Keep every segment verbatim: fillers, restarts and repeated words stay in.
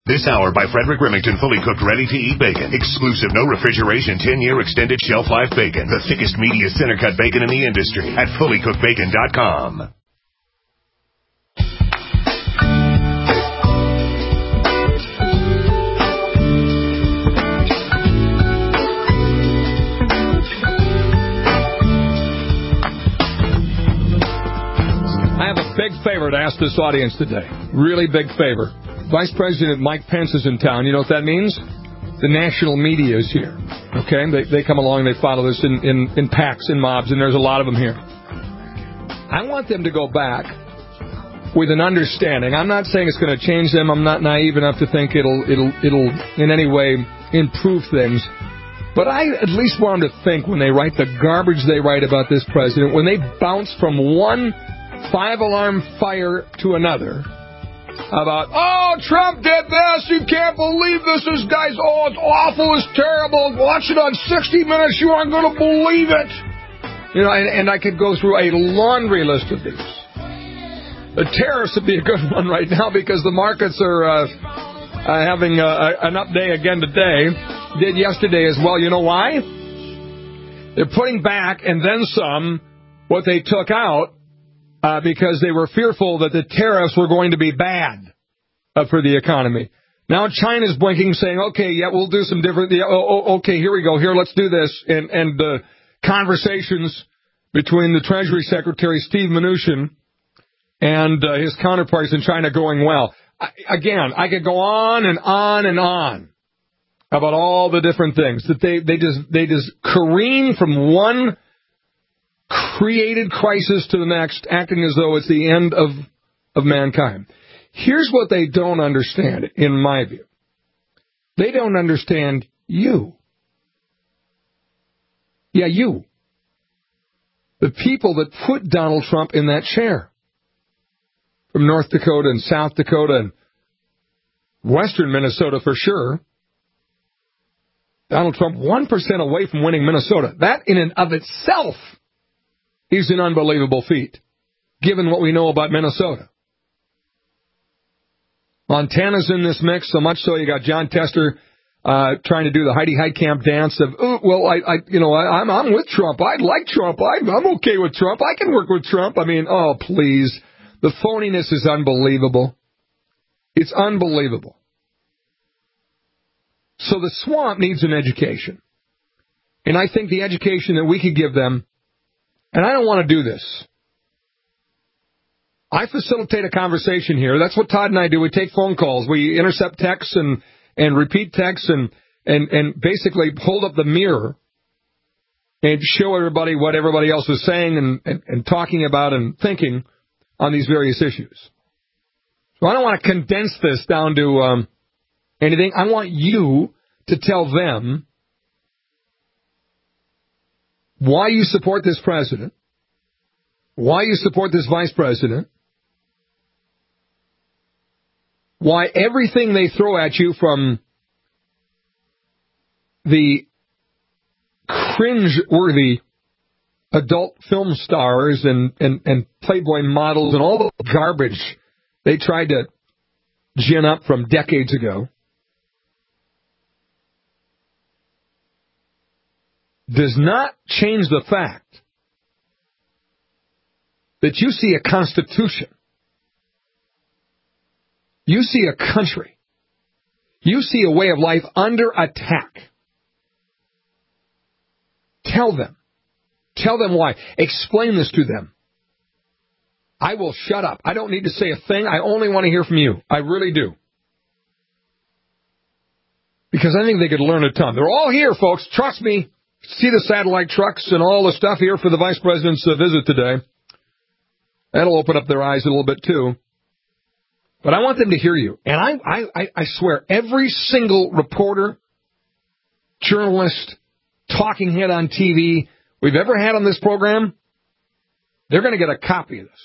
This hour by Frederick Remington, fully cooked, ready-to-eat bacon. Exclusive, no refrigeration, ten-year extended shelf life bacon. The thickest, meatiest, center-cut bacon in the industry at fully cooked bacon dot com. I have a big favor to ask this audience today. Really big favor. Vice President Mike Pence is in town. You know what that means? The national media is here. Okay? They, they come along, they follow this in, in, in packs, in mobs, and there's a lot of them here. I want them to go back with an understanding. I'm not saying it's going to change them. I'm not naive enough to think it'll, it'll, it'll in any way improve things. But I at least want them to think when they write the garbage they write about this president, when they bounce from one five-alarm fire to another about, oh, Trump did this, you can't believe this, this guy's, oh, it's awful, it's terrible, watch it on sixty minutes, you aren't going to believe it. You know, and, and I could go through a laundry list of these. The tariffs would be a good one right now because the markets are uh, uh, having uh, an up day again today. Did yesterday as well. You know why? They're putting back and then some what they took out uh, because they were fearful that the tariffs were going to be bad uh, for the economy. Now China's blinking, saying, okay, yeah, we'll do some different, yeah, oh, oh, okay, here we go, here, let's do this. And, and the conversations between the Treasury Secretary, Steve Mnuchin, and uh, his counterparts in China going well. I, again, I could go on and on and on about all the different things that they, they just they just careen from one created crisis to the next, acting as though it's the end of of mankind. Here's what they don't understand, in my view. They don't understand you. Yeah, you. The people that put Donald Trump in that chair. From North Dakota and South Dakota and western Minnesota for sure. Donald Trump one percent away from winning Minnesota. That in and of itself is an unbelievable feat, given what we know about Minnesota. Montana's in this mix, so much so you got John Tester uh, trying to do the Heidi Heitkamp dance of, oh, well, I, I you know, I, I'm I'm with Trump. I like Trump. I'm, I'm okay with Trump. I can work with Trump. I mean, oh, please. The phoniness is unbelievable. It's unbelievable. So the swamp needs an education. And I think the education that we could give them, and I don't want to do this. I facilitate a conversation here. That's what Todd and I do. We take phone calls. We intercept texts and, and repeat texts and, and, and basically hold up the mirror and show everybody what everybody else is saying and, and, and talking about and thinking on these various issues. So I don't want to condense this down to um, anything. I want you to tell them why you support this president, why you support this vice president, why everything they throw at you, from the cringe-worthy adult film stars and, and, and Playboy models and all the garbage they tried to gin up from decades ago, does not change the fact that you see a constitution, you see a country, you see a way of life under attack. Tell them. Tell them why. Explain this to them. I will shut up. I don't need to say a thing. I only want to hear from you. I really do. Because I think they could learn a ton. They're all here, folks. Trust me. See the satellite trucks and all the stuff here for the vice president's uh, visit today. That'll open up their eyes a little bit, too. But I want them to hear you. And I, I, I swear, every single reporter, journalist, talking head on T V we've ever had on this program, they're going to get a copy of this.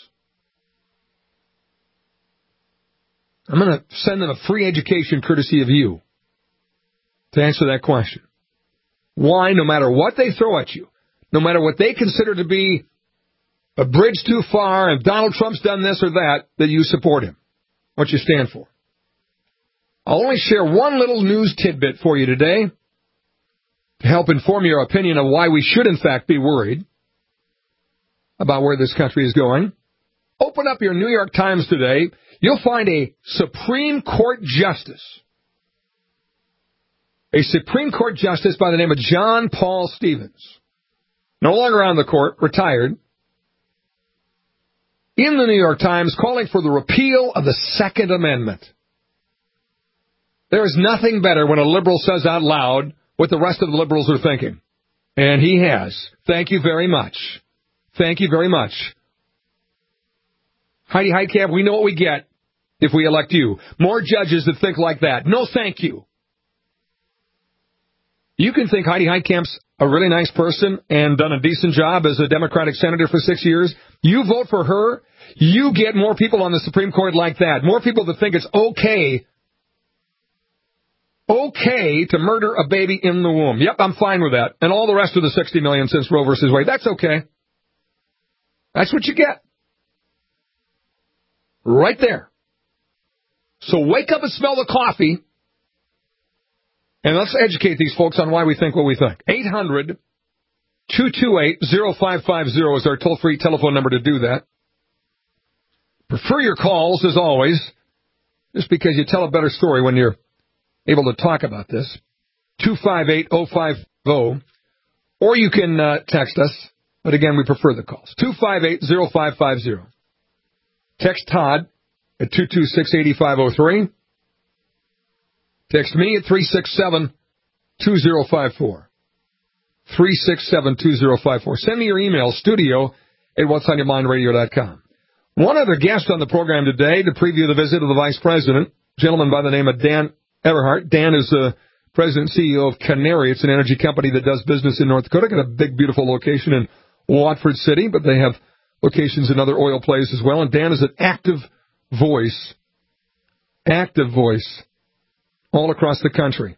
I'm going to send them a free education courtesy of you to answer that question. Why, no matter what they throw at you, no matter what they consider to be a bridge too far, and Donald Trump's done this or that, that you support him, what you stand for. I'll only share one little news tidbit for you today to help inform your opinion of why we should, in fact, be worried about where this country is going. Open up your New York Times today. You'll find a Supreme Court justice. A Supreme Court justice by the name of John Paul Stevens. No longer on the court, retired. In the New York Times, calling for the repeal of the Second Amendment. There is nothing better when a liberal says out loud what the rest of the liberals are thinking. And he has. Thank you very much. Thank you very much. Heidi Heitkamp, we know what we get if we elect you. More judges that think like that. No thank you. You can think Heidi Heitkamp's a really nice person and done a decent job as a Democratic senator for six years. You vote for her, you get more people on the Supreme Court like that. More people that think it's okay, okay to murder a baby in the womb. Yep, I'm fine with that. And all the rest of the sixty million since Roe versus Wade. That's okay. That's what you get. Right there. So wake up and smell the coffee. And let's educate these folks on why we think what we think. eight hundred, two two eight, oh five five oh is our toll-free telephone number to do that. Prefer your calls, as always, just because you tell a better story when you're able to talk about this. two five eight, oh five oh. Or you can uh, text us. But again, we prefer the calls. two five eight, oh five five oh. Text Todd at two two six, eight five oh three. Text me at three six seven, two oh five four. three six seven, two oh five four. Send me your email, studio at what's on your mind radio dot com. One other guest on the program today to preview the visit of the Vice President, a gentleman by the name of Dan Everhart. Dan is the President and C E O of Canary. It's an energy company that does business in North Dakota. Got a big, beautiful location in Watford City, but they have locations in other oil plays as well. And Dan is an active voice, active voice all across the country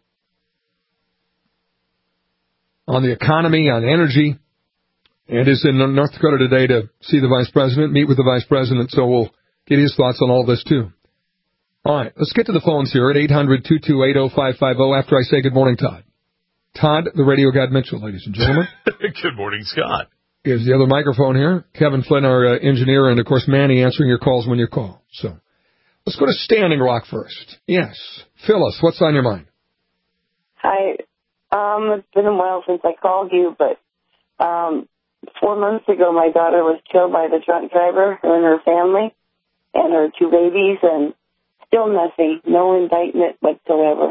on the economy, on energy, and is in North Dakota today to see the Vice President, meet with the Vice President, so we'll get his thoughts on all this, too. All right, let's get to the phones here at eight hundred, two two eight, oh five five oh after I say good morning, Todd. Todd, the radio god Mitchell, ladies and gentlemen. Good morning, Scott. Here's the other microphone here. Kevin Flynn, our uh, engineer, and, of course, Manny answering your calls when you call. So let's go to Standing Rock first. Yes. Phyllis, what's on your mind? Hi. Um, it's been a while since I called you, but um, four months ago my daughter was killed by the drunk driver, her and her family, and her two babies, and still nothing, no indictment whatsoever.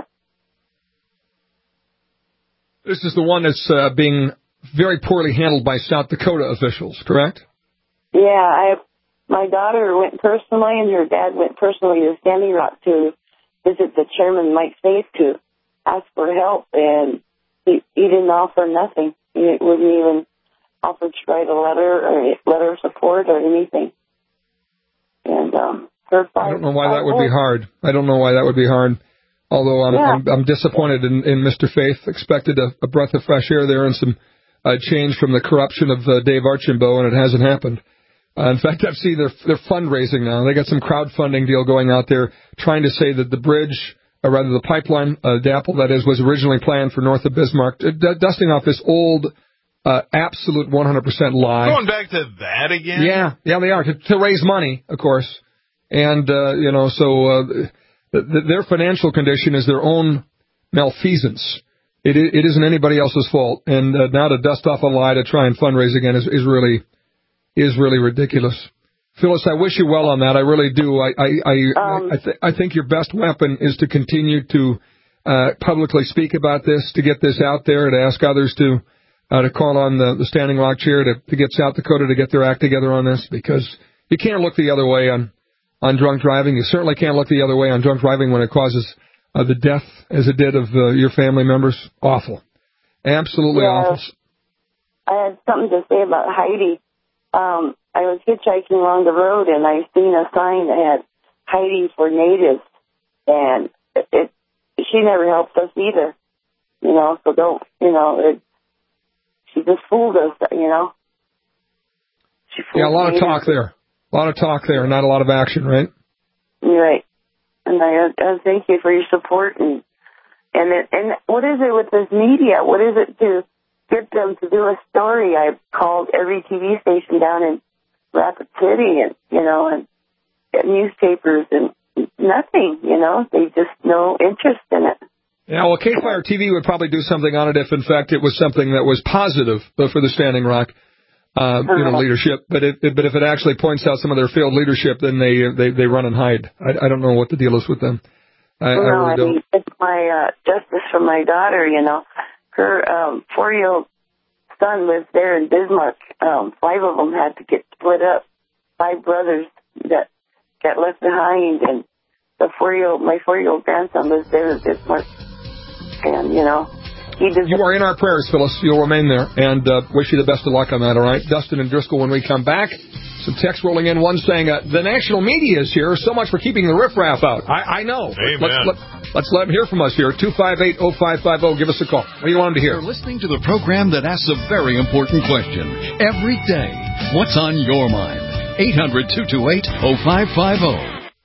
This is the one that's uh, being very poorly handled by South Dakota officials, correct? Yeah, I my daughter went personally, and her dad went personally to Standing Rock to visit the chairman, Mike Faith, to ask for help, and he, he didn't offer nothing. He wouldn't even offer to write a letter or a letter of support or anything. And um, her five, I don't know why that would be hard. I don't know why that would be hard. Although I'm, yeah. I'm, I'm disappointed in, in Mister Faith. Expected a, a breath of fresh air there and some uh, change from the corruption of uh, Dave Archambault, and it hasn't happened. Uh, in fact, I've seen they're, they're fundraising now. They got some crowdfunding deal going out there trying to say that the bridge, or rather the pipeline, uh, DAPL, that is, was originally planned for north of Bismarck, uh, d- dusting off this old, uh, absolute one hundred percent lie. Going back to that again? Yeah, yeah, they are, to, to raise money, of course. And, uh, you know, so uh, th- th- their financial condition is their own malfeasance. It, it isn't anybody else's fault. And uh, now to dust off a lie to try and fundraise again is, is really... is really ridiculous. Phyllis, I wish you well on that. I really do. I I I, um, I, th- I think your best weapon is to continue to uh, publicly speak about this, to get this out there, to ask others to uh, to call on the, the Standing Rock chair to, to get South Dakota to get their act together on this, because you can't look the other way on, on drunk driving. You certainly can't look the other way on drunk driving when it causes uh, the death, as it did, of uh, your family members. Awful. Absolutely yeah, awful. I had something to say about Heidi. Um, I was hitchhiking along the road, and I seen a sign that had Heidi for natives, and it, it she never helped us either, you know, so don't, you know, it, she just fooled us, you know. She fooled yeah, a lot natives. of talk there. A lot of talk there, not a lot of action, right? Right. And I, I thank you for your support. And and it, and what is it with this media? What is it to get them to do a story? I called every T V station down in Rapid City, and you know, and newspapers, and nothing. You know, they just no interest in it. Yeah, well, K-Fire T V would probably do something on it if, in fact, it was something that was positive for the Standing Rock, uh, you know, leadership. But it, but if it actually points out some of their failed leadership, then they they, they run and hide. I, I don't know what the deal is with them. I, no, I really I don't. mean, it's my uh, justice for my daughter. You know, her um, four-year-old son lives there in Bismarck. Um, five of them had to get split up. Five brothers that got left behind, and the four-year-old, my four-year-old grandson lives there in Bismarck. And, you know, he does. You are in our prayers, Phyllis. You'll remain there. And uh, wish you the best of luck on that, all right? Dustin and Driscoll, when we come back, some text rolling in. One saying, uh, the national media is here. So much for keeping the riffraff out. I, I know. Amen. Let's, let, let's let them hear from us here. two five eight, oh five five oh. Give us a call. What do you want them to hear? You're listening to the program that asks a very important question every day. What's on your mind? eight hundred, two two eight, oh five five oh.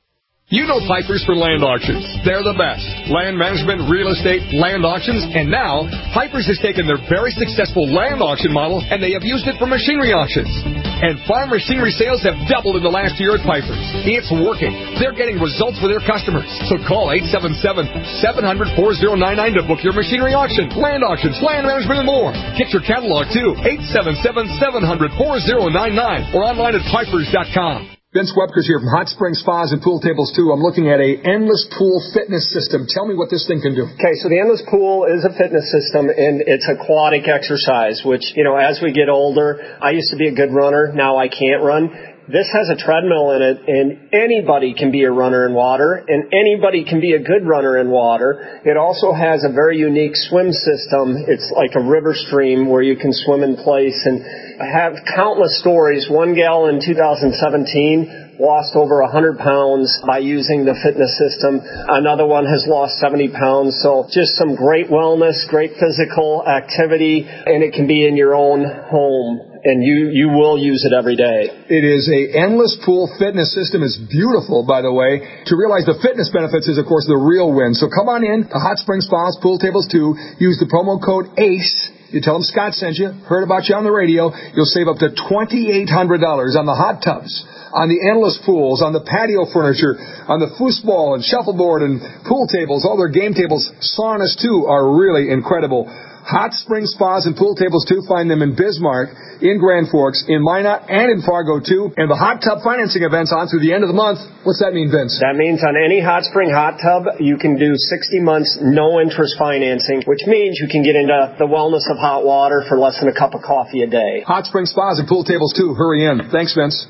You know Pipers for land auctions. They're the best. Land management, real estate, land auctions, and now Pipers has taken their very successful land auction model and they have used it for machinery auctions. And farm machinery sales have doubled in the last year at Pipers. It's working. They're getting results for their customers. So call eight seven seven, seven hundred, four oh nine nine to book your machinery auction, land auctions, land management, and more. Get your catalog too. eight seven seven, seven hundred, four oh nine nine or online at pipers dot com. Vince Webker's here from Hot Spring Spas and Pool Tables two. I'm looking at a Endless Pool fitness system. Tell me what this thing can do. Okay, so the Endless Pool is a fitness system, and it's aquatic exercise, which, you know, as we get older, I used to be a good runner. Now I can't run. This has a treadmill in it, and anybody can be a runner in water, and anybody can be a good runner in water. It also has a very unique swim system. It's like a river stream where you can swim in place, and I have countless stories. One gal in two thousand seventeen lost over one hundred pounds by using the fitness system. Another one has lost seventy pounds. So just some great wellness, great physical activity, and it can be in your own home. And you, you will use it every day. It is a Endless Pool fitness system. It's beautiful, by the way. To realize the fitness benefits is, of course, the real win. So come on in to Hot Spring Spas, Pool Tables two. Use the promo code ACE. You tell them Scott sent you, heard about you on the radio. You'll save up to twenty-eight hundred dollars on the hot tubs, on the endless pools, on the patio furniture, on the foosball and shuffleboard and pool tables. All their game tables, saunas too, are really incredible. Hot Spring Spas and Pool Tables two. Find them in Bismarck, in Grand Forks, in Minot, and in Fargo too. And the hot tub financing event's on through the end of the month. What's that mean, Vince? That means on any hot spring hot tub, you can do sixty months no interest financing, which means you can get into the wellness of hot water for less than a cup of coffee a day. Hot Spring Spas and Pool Tables two. Hurry in. Thanks, Vince.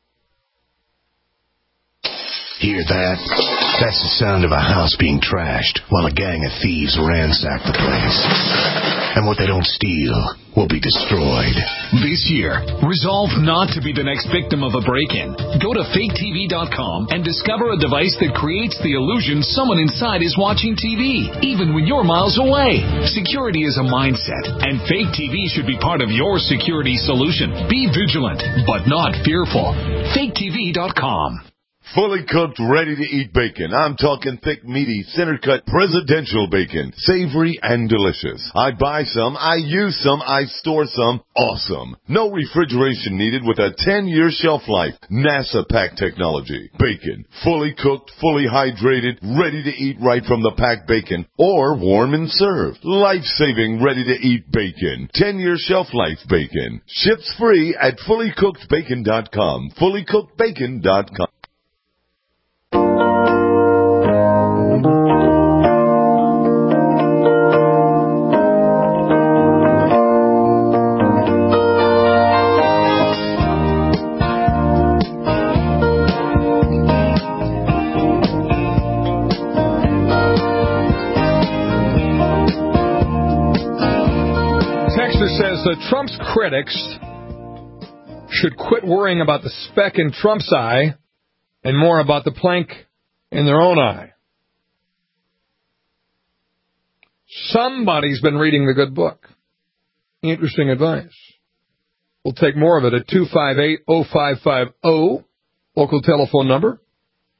Hear that? That's the sound of a house being trashed while a gang of thieves ransack the place. And what they don't steal will be destroyed. This year, resolve not to be the next victim of a break-in. Go to fake T V dot com and discover a device that creates the illusion someone inside is watching T V, even when you're miles away. Security is a mindset, and Fake T V should be part of your security solution. Be vigilant, but not fearful. fake T V dot com. Fully cooked, ready-to-eat bacon. I'm talking thick, meaty, center-cut, presidential bacon. Savory and delicious. I buy some, I use some, I store some. Awesome. No refrigeration needed with a ten-year shelf life. NASA pack technology. Bacon. Fully cooked, fully hydrated, ready to eat right from the packed bacon. Or warm and served. Life-saving, ready-to-eat bacon. ten-year shelf life bacon. Ships free at fully cooked bacon dot com. fully cooked bacon dot com. Says uh, Trump's critics should quit worrying about the speck in Trump's eye and more about the plank in their own eye. Somebody's been reading the good book. Interesting advice. We'll take more of it at two five eight, oh five five oh, local telephone number.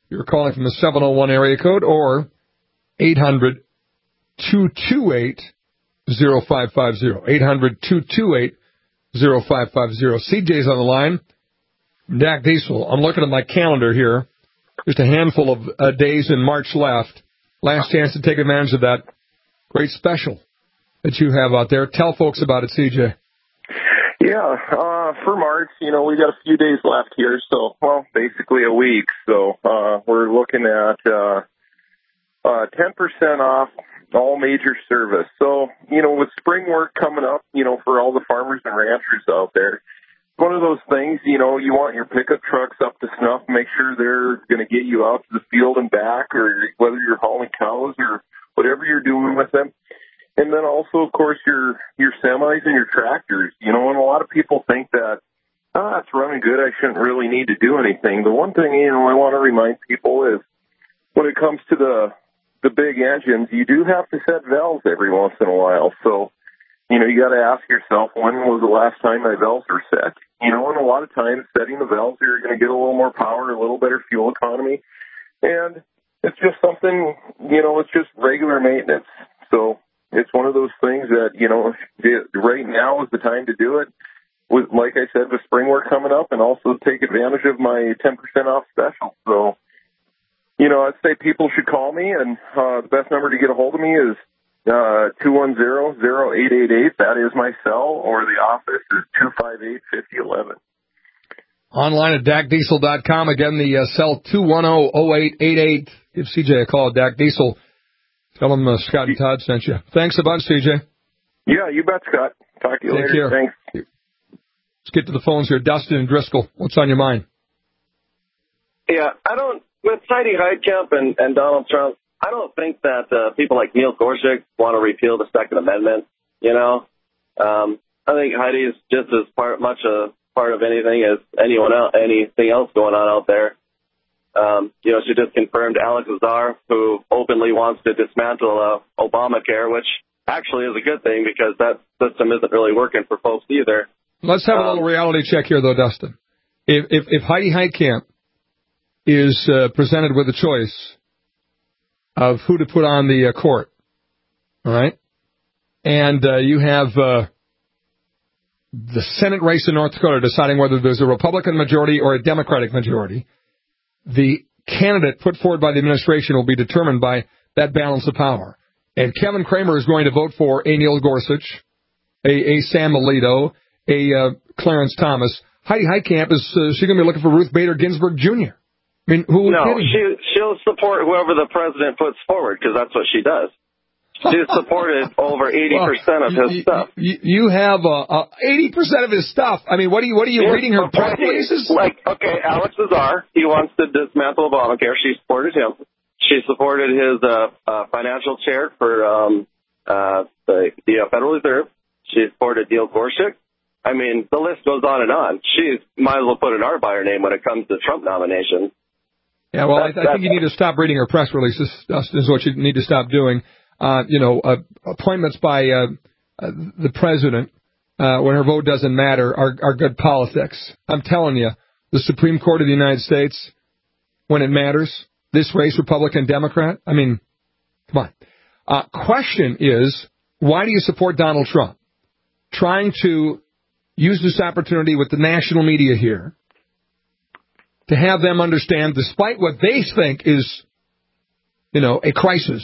You're calling from the seven oh one area code, or eight hundred, two two eight, oh five five oh. eight hundred, two two eight, oh five five oh. C J's on the line. Dak Diesel. I'm looking at my calendar here. Just a handful of uh, days in March left. Last chance to take advantage of that great special that you have out there. Tell folks about it, C J. Yeah, uh, for March, you know, we got a few days left here, so, well, basically a week. So uh, we're looking at uh, uh, ten percent off all major service. So, you know, with spring work coming up, you know, for all the farmers and ranchers out there, one of those things, you know, you want your pickup trucks up to snuff, make sure they're going to get you out to the field and back, or whether you're hauling cows or whatever you're doing with them. And then also, of course, your your semis and your tractors. You know, and a lot of people think that, ah, it's running good, I shouldn't really need to do anything. The one thing, you know, I want to remind people is when it comes to the the big engines, you do have to set valves every once in a while. So, you know, you got to ask yourself, when was the last time my valves were set? You know, and a lot of times setting the valves, you're going to get a little more power, a little better fuel economy. And it's just something, you know, it's just regular maintenance. So it's one of those things that, you know, right now is the time to do it. With, like I said, with spring work coming up, and also take advantage of my ten percent off special. So, you know, I'd say people should call me, and uh, the best number to get a hold of me is uh, two one zero, zero eight eight eight. That is my cell, or the office is two five eight, five oh one one. Online at dak diesel dot com. Again, the uh, cell two one zero, zero eight eight eight. Give C J a call at Dak Diesel. Tell them uh, Scott and Todd sent you. Thanks a bunch, C J. Yeah, you bet, Scott. Talk to you Take later. care. Thanks. Let's get to the phones here. Dustin and Driscoll, what's on your mind? Yeah, I don't, with Heidi Heitkamp and, and Donald Trump, I don't think that uh, people like Neil Gorsuch want to repeal the Second Amendment, you know. Um, I think Heidi is just as part, much a part of anything as anyone else, anything else going on out there. Um, you know, she just confirmed Alex Azar, who openly wants to dismantle uh, Obamacare, which actually is a good thing because that system isn't really working for folks either. Let's have um, a little reality check here, though, Dustin. If if, if Heidi Heitkamp is uh, presented with a choice of who to put on the uh, court, all right, and uh, you have uh, the Senate race in North Dakota deciding whether there's a Republican majority or a Democratic majority, the candidate put forward by the administration will be determined by that balance of power. And Kevin Cramer is going to vote for a Neil Gorsuch, a, a Sam Alito, a uh, Clarence Thomas. Heidi Heitkamp, is uh, she going to be looking for Ruth Bader Ginsburg Junior? I mean, who? No, kidding? she, she'll support whoever the president puts forward because that's what she does. She's supported over eighty percent well, of his you, stuff. You, you have uh, uh, eighty percent of his stuff. I mean, what are you, what are you She's reading her press releases? Like, okay, Alex Azar, he wants to dismantle Obamacare. She supported him. She supported his uh, uh, financial chair for um, uh, the, the uh, Federal Reserve. She supported Neil Gorsuch. I mean, the list goes on and on. She might as well put an R by her name when it comes to Trump nominations. Yeah, well, I, I think you need to stop reading her press releases. Dustin, is what you need to stop doing. Uh, you know, uh, appointments by uh, uh, the president uh, when her vote doesn't matter are, are good politics. I'm telling you, the Supreme Court of the United States, when it matters, this race, Republican, Democrat, I mean, come on. Uh, question is, why do you support Donald Trump? Trying to use this opportunity with the national media here to have them understand, despite what they think is, you know, a crisis,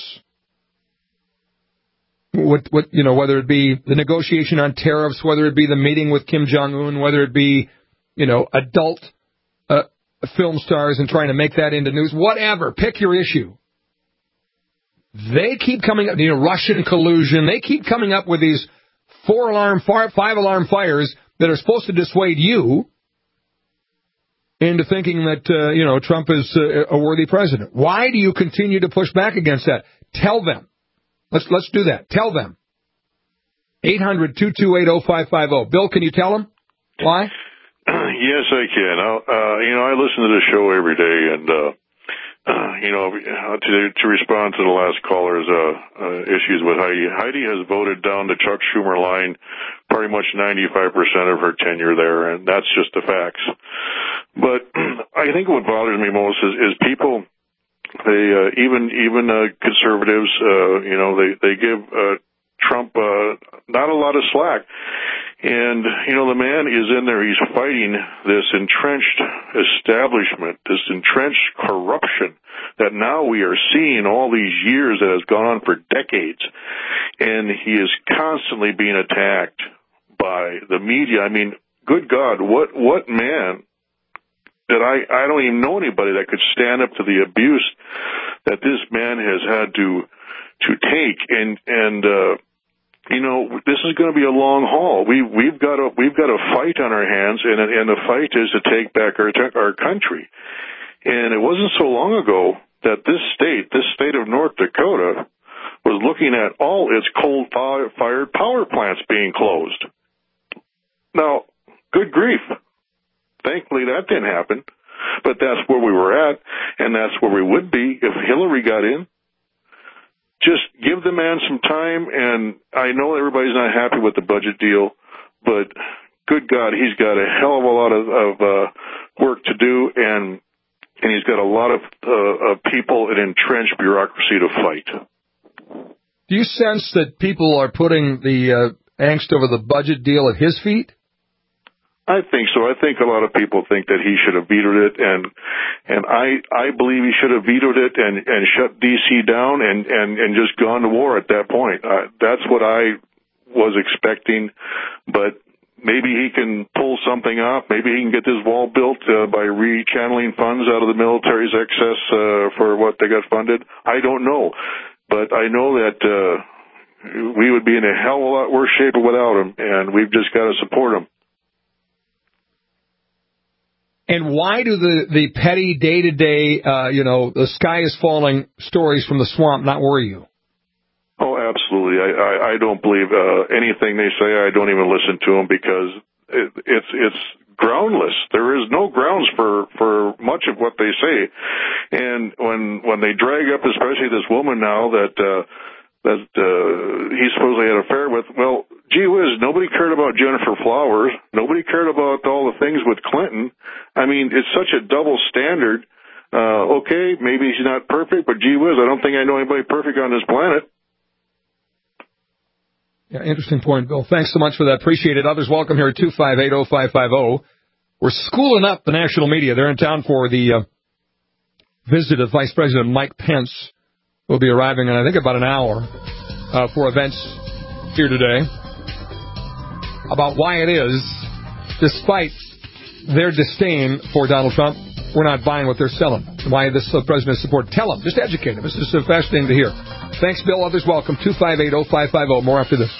What, what, you know, whether it be the negotiation on tariffs, whether it be the meeting with Kim Jong-un, whether it be, you know, adult uh, film stars and trying to make that into news, whatever, pick your issue. They keep coming up, you know, Russian collusion. They keep coming up with these four-alarm, five-alarm fires that are supposed to dissuade you into thinking that, uh, you know, Trump is uh, a worthy president. Why do you continue to push back against that? Tell them. Let's let's do that. Tell them. eight hundred, two two eight, oh five five oh. Bill, can you tell them why? Yes, I can. I'll, uh, you know, I listen to the show every day, and, uh, uh, you know, to, to respond to the last caller's uh, uh, issues with Heidi, Heidi has voted down the Chuck Schumer line pretty much ninety-five percent of her tenure there, and that's just the facts. But I think what bothers me most is, is people they uh, even even uh, conservatives, uh, you know, they they give uh, Trump uh, not a lot of slack. And, you know, the man is in there, he's fighting this entrenched establishment, this entrenched corruption that now we are seeing all these years that has gone on for decades. And he is constantly being attacked by the media. I mean, good God, what, what man that I, I don't even know anybody that could stand up to the abuse that this man has had to, to take. And, and, uh, you know, this is going to be a long haul. We, we've got a, we've got a fight on our hands, and, and the fight is to take back our, our country. And it wasn't so long ago that this state, this state of North Dakota, was looking at all its coal-fired power plants being closed. Now, good grief. Thankfully, that didn't happen. But that's where we were at, and that's where we would be if Hillary got in. Just give the man some time, and I know everybody's not happy with the budget deal, but good God, he's got a hell of a lot of, of uh, work to do, and and he's got a lot of, uh, of people in entrenched bureaucracy to fight. Do you sense that people are putting the uh, angst over the budget deal at his feet? I think so. I think a lot of people think that he should have vetoed it, and and I I believe he should have vetoed it and, and shut D C down and, and, and just gone to war at that point. Uh, that's what I was expecting, but maybe he can pull something off. Maybe he can get this wall built uh, by rechanneling funds out of the military's excess uh, for what they got funded. I don't know, but I know that uh, we would be in a hell of a lot worse shape without him, and we've just got to support him. And why do the, the petty day-to-day, uh, you know, the sky is falling stories from the swamp not worry you? Oh, absolutely. I, I, I don't believe uh, anything they say. I don't even listen to them because it, it's it's groundless. There is no grounds for, for much of what they say. And when when they drag up, especially this woman now that uh, that uh, he supposedly had an affair with, well, gee whiz, nobody cared about Jennifer Flowers. Nobody cared about all the things with Clinton. I mean, it's such a double standard. Uh, okay, maybe he's not perfect, but gee whiz, I don't think I know anybody perfect on this planet. Yeah, interesting point, Bill. Thanks so much for that. Appreciate it. Others welcome here at two five eight oh five five oh. We're schooling up the national media. They're in town for the uh, visit of Vice President Mike Pence. We'll be arriving in, I think, about an hour uh, for events here today about why it is, despite their disdain for Donald Trump, we're not buying what they're selling. Why this uh, president support. Tell them. Just educate them. This is uh, fascinating to hear. Thanks, Bill. Others welcome. two five eight oh five five oh. More after this.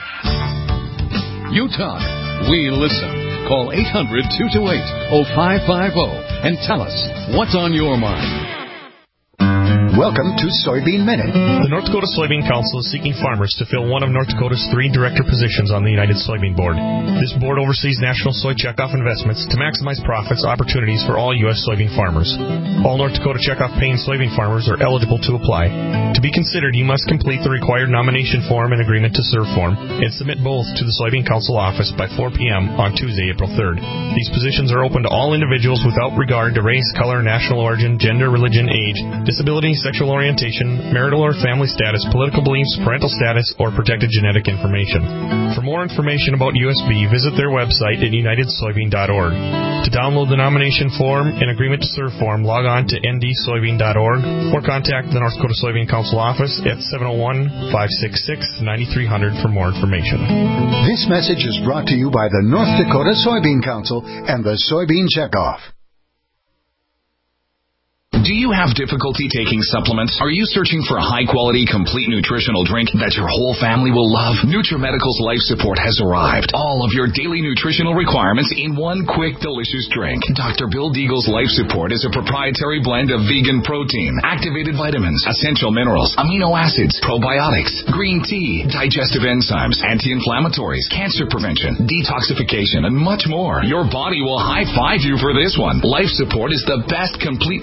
You talk. We listen. Call eight hundred two two eight oh five five oh and tell us what's on your mind. Welcome to Soybean Minute. The North Dakota Soybean Council is seeking farmers to fill one of North Dakota's three director positions on the United Soybean Board. This board oversees national soy checkoff investments to maximize profits opportunities for all U S soybean farmers. All North Dakota checkoff paying soybean farmers are eligible to apply. To be considered, you must complete the required nomination form and agreement to serve form and submit both to the Soybean Council office by four p.m. on Tuesday, April third. These positions are open to all individuals without regard to race, color, national origin, gender, religion, age, disability, sexual orientation, marital or family status, political beliefs, parental status, or protected genetic information. For more information about U S B, visit their website at united soybean dot org. To download the nomination form and agreement to serve form, log on to n d soybean dot org or contact the North Dakota Soybean Council office at seven oh one, five six six, nine three hundred for more information. This message is brought to you by the North Dakota Soybean Council and the Soybean Checkoff. Do you have difficulty taking supplements? Are you searching for a high-quality, complete nutritional drink that your whole family will love? NutriMedical's Life Support has arrived. All of your daily nutritional requirements in one quick, delicious drink. Doctor Bill Deagle's Life Support is a proprietary blend of vegan protein, activated vitamins, essential minerals, amino acids, probiotics, green tea, digestive enzymes, anti-inflammatories, cancer prevention, detoxification, and much more. Your body will high-five you for this one. Life Support is the best complete nutritious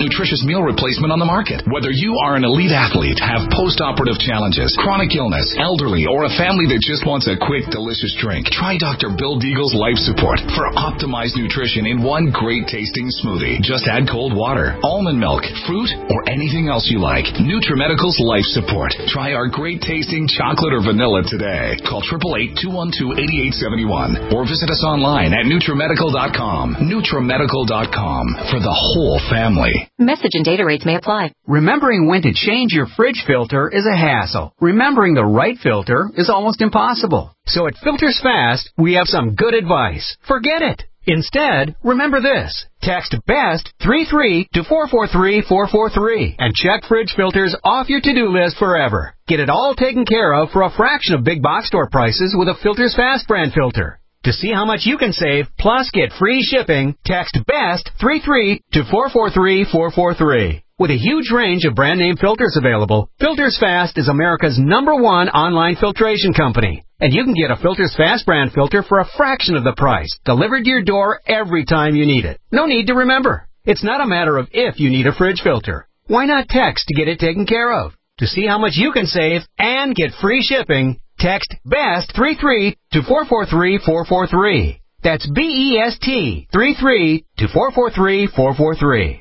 meal replacement on the market. Whether you are an elite athlete, have post-operative challenges, chronic illness, elderly, or a family that just wants a quick, delicious drink, try Doctor Bill Deagle's Life Support for optimized nutrition in one great-tasting smoothie. Just add cold water, almond milk, fruit, or anything else you like. NutriMedical's Life Support. Try our great-tasting chocolate or vanilla today. Call eight eight eight, two one two, eight eight seven one or visit us online at NutriMedical dot com. NutriMedical dot com for the whole family. Message and data rates may apply. Remembering when to change your fridge filter is a hassle. Remembering the right filter is almost impossible. So at Filters Fast, we have some good advice. Forget it. Instead, remember this. Text BEST three three to four four three four four three and check fridge filters off your to-do list forever. Get it all taken care of for a fraction of big box store prices with a Filters Fast brand filter. To see how much you can save, plus get free shipping, text BEST three three to four four three four four three. With a huge range of brand name filters available, Filters Fast is America's number one online filtration company. And you can get a Filters Fast brand filter for a fraction of the price, delivered to your door every time you need it. No need to remember. It's not a matter of if you need a fridge filter. Why not text to get it taken care of? To see how much you can save and get free shipping, text BEST three three to four four three four four three. That's B E S T three three to four four three four four three.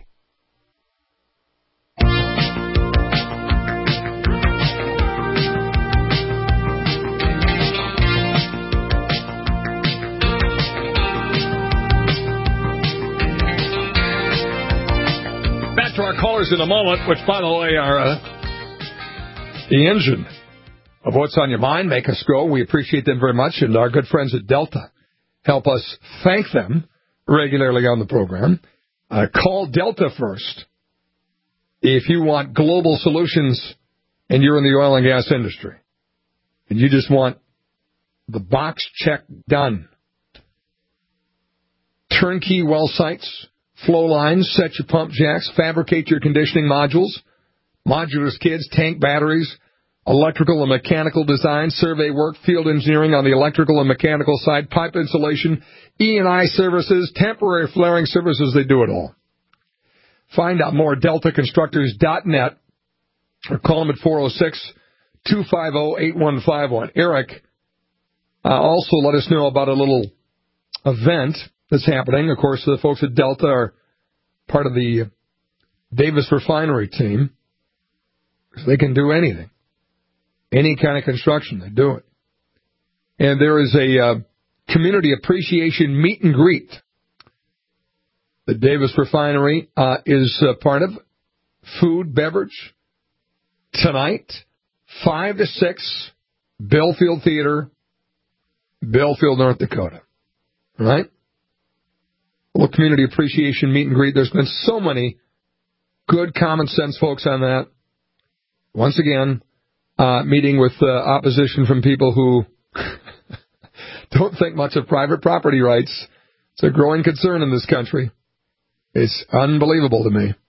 Back to our callers in a moment, which, by the way, are uh, the engine of what's on your mind. Make us go. We appreciate them very much, and our good friends at Delta help us thank them regularly on the program. Uh, call Delta first if you want global solutions and you're in the oil and gas industry, and you just want the box check done. Turnkey well sites, flow lines, set your pump jacks, fabricate your conditioning modules, modular skids, tank batteries, electrical and mechanical design, survey work, field engineering on the electrical and mechanical side, pipe insulation, E and I services, temporary flaring services. They do it all. Find out more at delta constructors dot net or call them at four oh six, two five oh, eight one five one. Eric uh, also let us know about a little event that's happening. Of course, the folks at Delta are part of the Davis refinery team. They can do anything. Any kind of construction, they do it. And there is a uh, community appreciation meet and greet. The Davis refinery uh, is uh, part of food, beverage, tonight, five to six, Belfield Theater, Belfield, North Dakota. Right? A little community appreciation meet and greet. There's been so many good common sense folks on that. Once again, uh, meeting with uh, opposition from people who don't think much of private property rights. It's a growing concern in this country. It's unbelievable to me.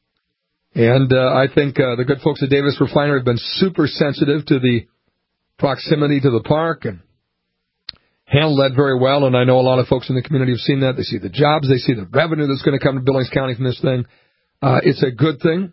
And uh, I think uh, the good folks at Davis Refinery have been super sensitive to the proximity to the park and handled that very well. And I know a lot of folks in the community have seen that. They see the jobs. They see the revenue that's going to come to Billings County from this thing. Uh, it's a good thing.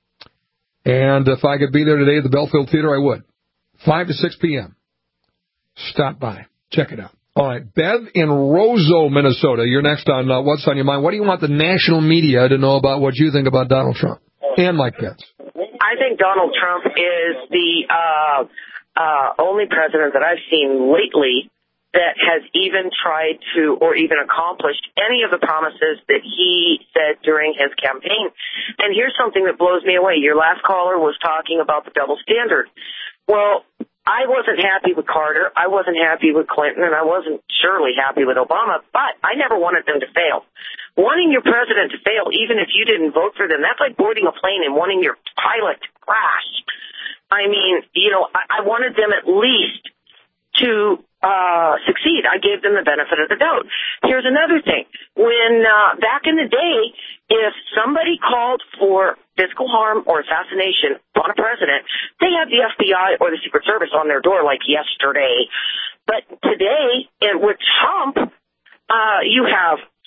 And if I could be there today at the Belfield Theater, I would. five to six p.m. Stop by. Check it out. All right. Bev in Roseau, Minnesota. You're next on uh, What's on Your Mind. What do you want the national media to know about what you think about Donald Trump and Mike Pence? I think Donald Trump is the uh, uh, only president that I've seen lately that has even tried to or even accomplished any of the promises that he said during his campaign. And here's something that blows me away. Your last caller was talking about the double standard. Well, I wasn't happy with Carter. I wasn't happy with Clinton, and I wasn't surely happy with Obama, but I never wanted them to fail. Wanting your president to fail, even if you didn't vote for them, that's like boarding a plane and wanting your pilot to crash. I mean, you know, I, I wanted them at least to uh succeed. I gave them the benefit of the doubt. Here's another thing. When uh back in the day, if somebody called for physical harm or assassination on a president, they had the F B I or the Secret Service on their door like yesterday. But today, and with Trump, uh you have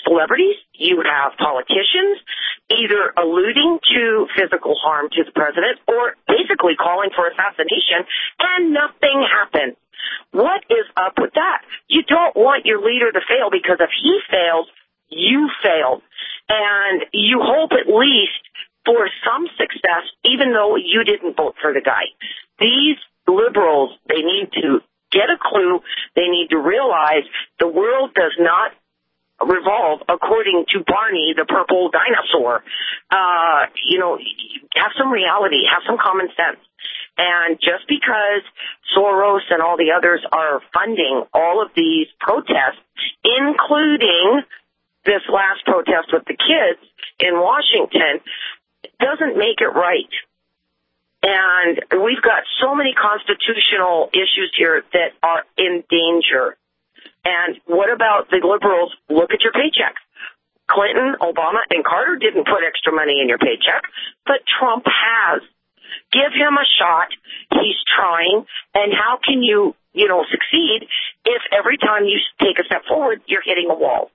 celebrities, you have politicians either alluding to physical harm to the president or basically calling for assassination, and nothing happens. What is up with that? You don't want your leader to fail, because if he fails, you failed. And you hope at least for some success, even though you didn't vote for the guy. These liberals, they need to get a clue. They need to realize the world does not revolve according to Barney, the purple dinosaur. Uh, you know, have some reality, have some common sense. And just because Soros and all the others are funding all of these protests, including this last protest with the kids in Washington, doesn't make it right. And we've got so many constitutional issues here that are in danger. And what about the liberals? Look at your paychecks. Clinton, Obama, and Carter didn't put extra money in your paycheck, but Trump has. Give him a shot. He's trying. And how can you, you know, succeed if every time you take a step forward, you're hitting a wall?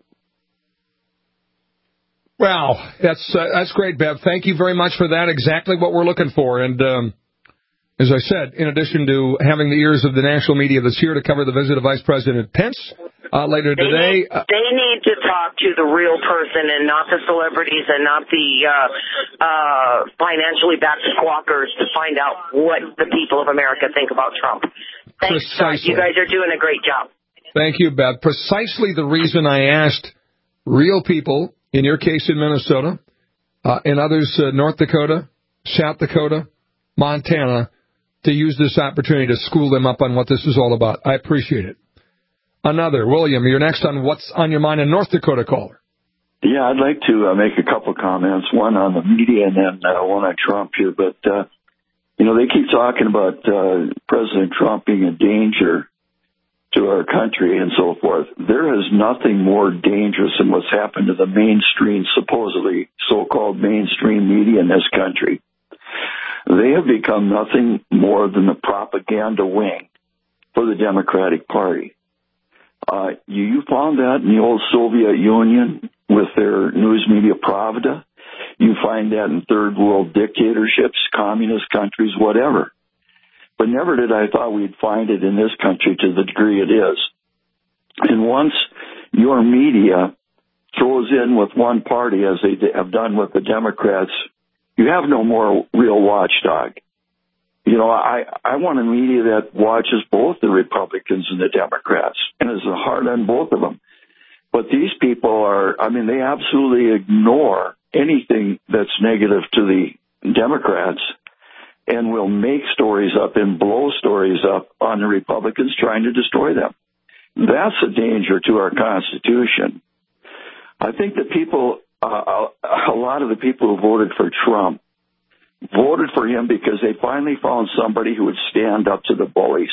Wow, that's uh, that's great, Bev. Thank you very much for that. Exactly what we're looking for. And um, as I said, in addition to having the ears of the national media that's here to cover the visit of Vice President Pence uh, later they today. Need, uh, they need to talk to the real person and not the celebrities and not the uh, uh, financially backed squawkers to find out what the people of America think about Trump. Thanks, guys. You guys are doing a great job. Thank you, Bev. Precisely the reason I asked real people, in your case in Minnesota, uh, in others, uh, North Dakota, South Dakota, Montana, to use this opportunity to school them up on what this is all about. I appreciate it. Another, William, you're next on What's on Your Mind, in North Dakota caller. Yeah, I'd like to uh, make a couple comments, one on the media and then uh, one on Trump here. But, uh, you know, they keep talking about uh, President Trump being a danger to our country and so forth. There is nothing more dangerous than what's happened to the mainstream, supposedly so-called mainstream media in this country. They have become nothing more than the propaganda wing for the Democratic Party. Uh, you, you found that in the old Soviet Union with their news media Pravda. You find that in third world dictatorships, communist countries, whatever. But never did I thought we'd find it in this country to the degree it is. And once your media throws in with one party, as they have done with the Democrats, you have no more real watchdog. You know, I, I want a media that watches both the Republicans and the Democrats and is hard on both of them. But these people are, I mean, they absolutely ignore anything that's negative to the Democrats and will make stories up and blow stories up on the Republicans trying to destroy them. That's a danger to our Constitution. I think that people, uh, a lot of the people who voted for Trump voted for him because they finally found somebody who would stand up to the bullies.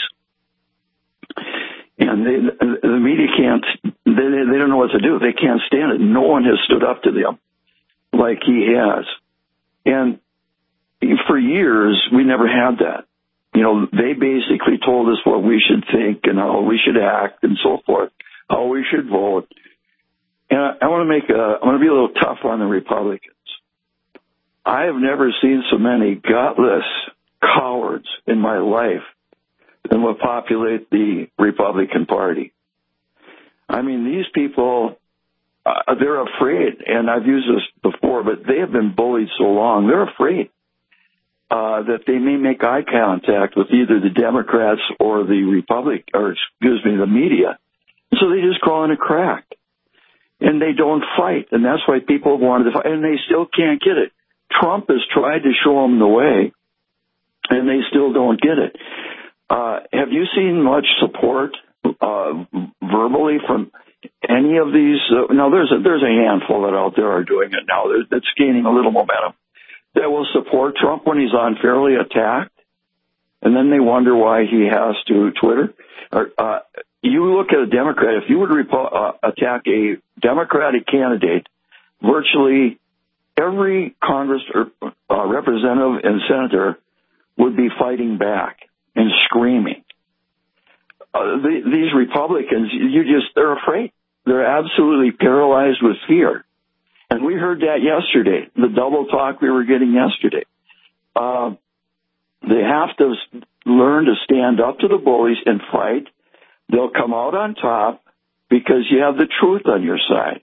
And they, the media can't, they, they don't know what to do. They can't stand it. No one has stood up to them like he has. And for years, we never had that. You know, they basically told us what we should think and how we should act and so forth, how we should vote. And I, I want to make a, I want to be a little tough on the Republicans. I have never seen so many gutless cowards in my life than what populate the Republican Party. I mean, these people, uh, they're afraid, and I've used this before, but they have been bullied so long, they're afraid uh, that they may make eye contact with either the Democrats or the Republic, or excuse me, the media. So they just crawl in a crack, and they don't fight, and that's why people wanted to fight, and they still can't get it. Trump has tried to show them the way, and they still don't get it. Uh, have you seen much support uh, verbally from any of these? Uh, now, there's a, there's a handful that out there are doing it now. That's gaining a little momentum. That will support Trump when he's unfairly attacked, and then they wonder why he has to Twitter. Or, uh, you look at a Democrat. If you would repo- uh, attack a Democratic candidate, virtually every Congress or uh, representative and senator would be fighting back and screaming. Uh, the, these Republicans, you just, they're afraid. they're absolutely paralyzed with fear. And we heard that yesterday, the double talk we were getting yesterday. Uh, they have to learn to stand up to the bullies and fight. They'll come out on top because you have the truth on your side.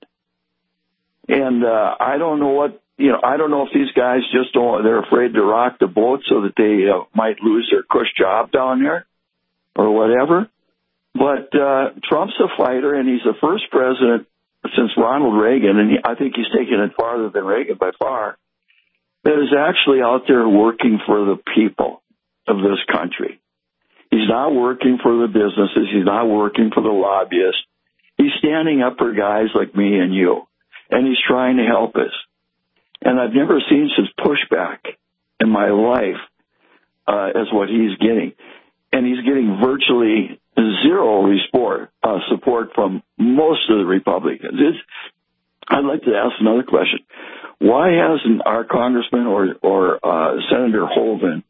And uh, I don't know what, you know, I don't know if these guys just don't, they're afraid to rock the boat so that they uh, might lose their cush job down there or whatever. But uh, Trump's a fighter, and he's the first president since Ronald Reagan, and he, I think he's taken it farther than Reagan by far, that is actually out there working for the people of this country. He's not working for the businesses. He's not working for the lobbyists. He's standing up for guys like me and you, and he's trying to help us. And I've never seen such pushback in my life uh, as what he's getting. And he's getting virtually zero support, uh, support from most of the Republicans. It's, I'd like to ask another question. Why hasn't our congressman or, or uh, Senator Hoeven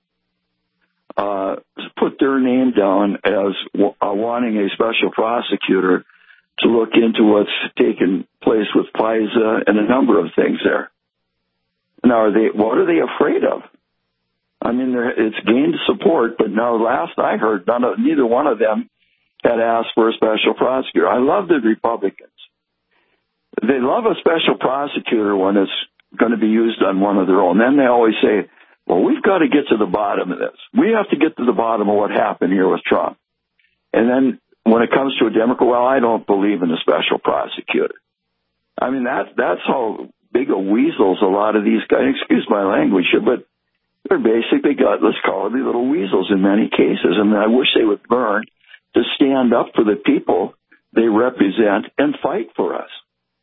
uh, put their name down as w- uh, wanting a special prosecutor to look into what's taken place with FISA and a number of things there? Now, are they? What are they afraid of? I mean, it's gained support, but now last I heard, none of, neither one of them had asked for a special prosecutor. I love the Republicans. They love a special prosecutor when it's going to be used on one of their own. Then they always say, well, we've got to get to the bottom of this. We have to get to the bottom of what happened here with Trump. And then when it comes to a Democrat, well, I don't believe in a special prosecutor. I mean, that, that's how big of weasels a lot of these guys, excuse my language, but they're basically got, let's call it, little weasels in many cases. And I wish they would learn to stand up for the people they represent and fight for us.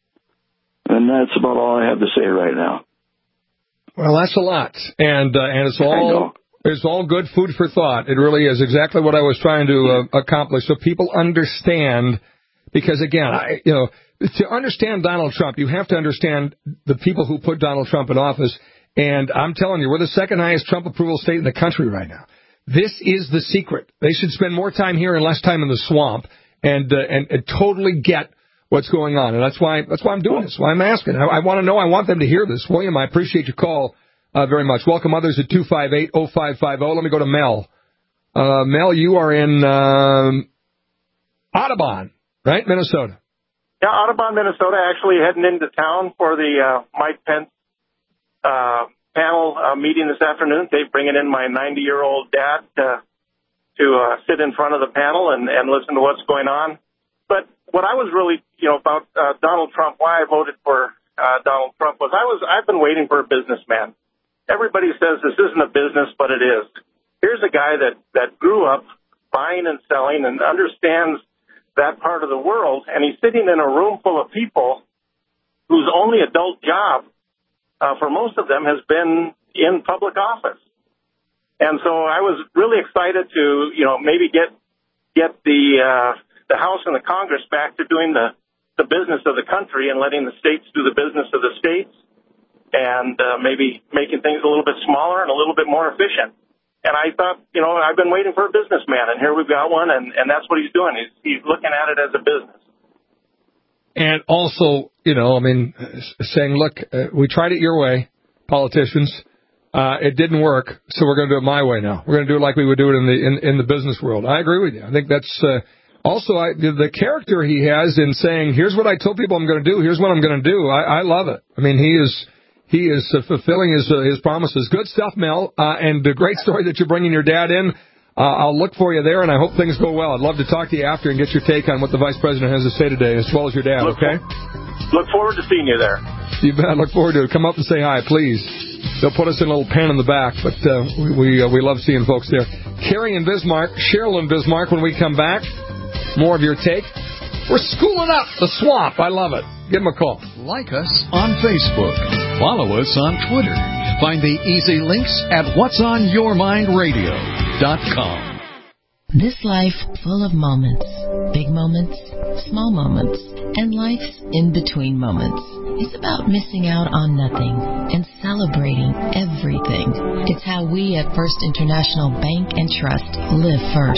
And that's about all I have to say right now. Well, that's a lot. And uh, and it's all it's all good food for thought. It really is exactly what I was trying to uh, accomplish, so people understand. Because, again, I, you know, to understand Donald Trump, you have to understand the people who put Donald Trump in office. And I'm telling you, we're the second highest Trump approval state in the country right now. This is the secret. They should spend more time here and less time in the swamp and uh, and, and totally get what's going on. And that's why that's why I'm doing this, why I'm asking. I, I want to know. I want them to hear this. William, I appreciate your call uh, very much. Welcome others at two five eight, oh five five oh. Let me go to Mel. Uh, Mel, you are in um, Audubon, right, Minnesota? Yeah, Audubon, Minnesota, actually heading into town for the uh, Mike Pence uh, panel uh, meeting this afternoon. They're bringing in my ninety-year-old dad uh, to uh, sit in front of the panel and, and listen to what's going on. But what I was really, you know, about uh, Donald Trump, why I voted for uh, Donald Trump was I was I've been waiting for a businessman. Everybody says this isn't a business, but it is. Here's a guy that that grew up buying and selling and understands that part of the world, and he's sitting in a room full of people whose only adult job, uh, for most of them, has been in public office. And so I was really excited to, you know, maybe get get the uh, the House and the Congress back to doing the, the business of the country and letting the states do the business of the states, and uh, maybe making things a little bit smaller and a little bit more efficient. And I thought, you know, I've been waiting for a businessman, and here we've got one, and, and that's what he's doing. He's, he's looking at it as a business. And also, you know, I mean, saying, look, uh, we tried it your way, politicians. Uh, it didn't work, so we're going to do it my way now. We're going to do it like we would do it in the in, in the business world. I agree with you. I think that's uh, also I, the character he has in saying, here's what I told people I'm going to do, here's what I'm going to do. I, I love it. I mean, he is... He is uh, fulfilling his uh, his promises. Good stuff, Mel, uh, and a great story that you're bringing your dad in. Uh, I'll look for you there, and I hope things go well. I'd love to talk to you after and get your take on what the Vice President has to say today, as well as your dad, look okay? For, look forward to seeing you there. You bet. Look forward to it. Come up and say hi, please. They'll put us in a little pen in the back, but uh, we we, uh, we love seeing folks there. Carrie in Bismarck, Cheryl in Bismarck, when we come back, more of your take. We're schooling up the swamp. I love it. Give them a call. Like us on Facebook. Follow us on Twitter. Find the easy links at whats on your mind radio dot com. This life full of moments, big moments, small moments, and life's in-between moments. It's about missing out on nothing and celebrating everything. It's how we at First International Bank and Trust live first.